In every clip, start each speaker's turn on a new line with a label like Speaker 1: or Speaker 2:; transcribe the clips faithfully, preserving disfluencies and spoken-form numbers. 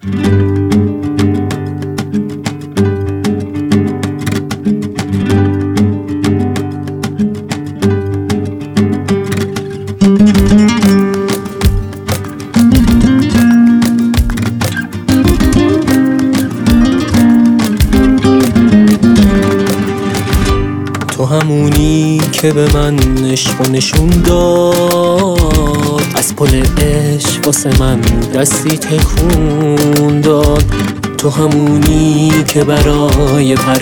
Speaker 1: تو همونی که به من عشق نشون داد، از پل عشق واسه من دستی تکون داد. تو همونی که برای پر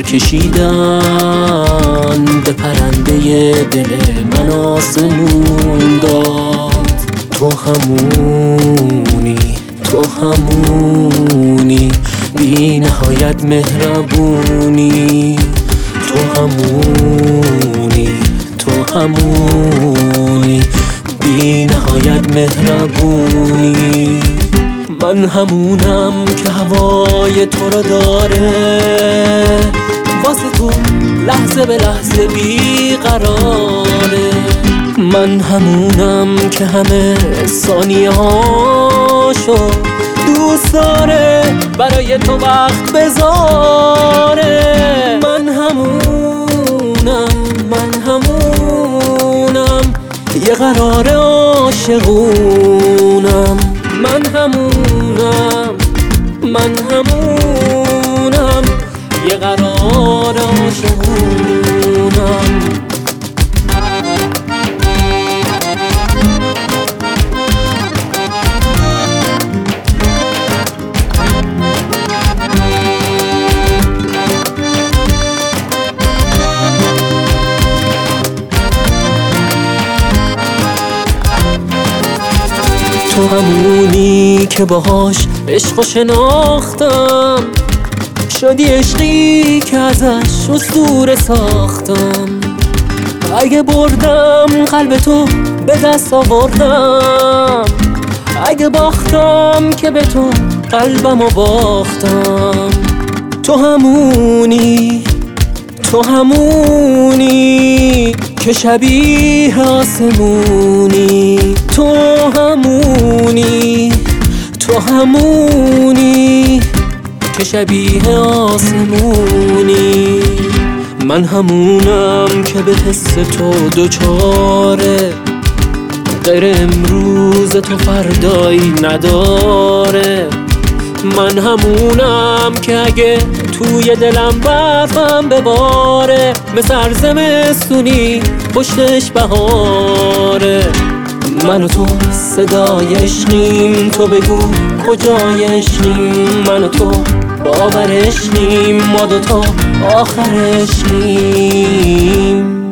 Speaker 1: کشیدن به پرنده دل من آسمون داد. تو همونی تو همونی بی نهایت مهربونی. تو همونی تو همونی بی نهایت مهربونی. من همونم که هوای تو رو داره، واسه تو لحظه به لحظه بیقراره. من همونم که همه ثانیه هاشو دوست داره برای تو وقت بذاره. من همونم من همونم یه قرار عاشقونم. من همونم من همونم یه قرار عاشقونم. تو همونی که باهاش عشق و شناختم، شدی عشقی که ازش اسطوره ساختم. اگه بردم قلب تو به دست آوردم، اگه باختم که به تو قلبمو باختم. تو همونی تو همونی که شبیه آسمونی. تو همونی تو همونی که شبیه آسمونی. من همونم که به حس تو دوچاره، غیر امروز تو فردایی نداره. من همونم که اگه توی دلم برفم بباره، مثل هر زمستونی پشتش بهاره. من و تو صدای عشقیم، تو بگو کجای عشقیم. من و تو باور عشقیم، ما دوتا آخر عشقیم.